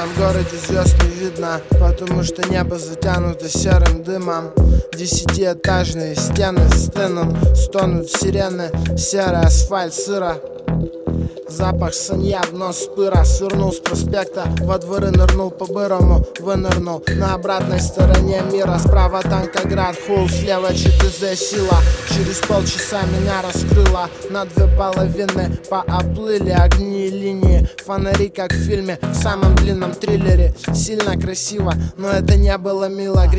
моем городе звезд не видно, потому что небо затянуто серым дымом. 10-этажные стены стынут, стонут сирены, серый асфальт сыра. Запах санья в нос пыра. Свернул с проспекта во дворы, нырнул по-бырому, вынырнул на обратной стороне мира. Справа Танкоград, Хул, слева ЧТЗ Сила. Через полчаса меня раскрыло на две половины. Пооплыли огни и линии, фонари как в фильме, в самом длинном триллере. Сильно красиво, но это не было мило.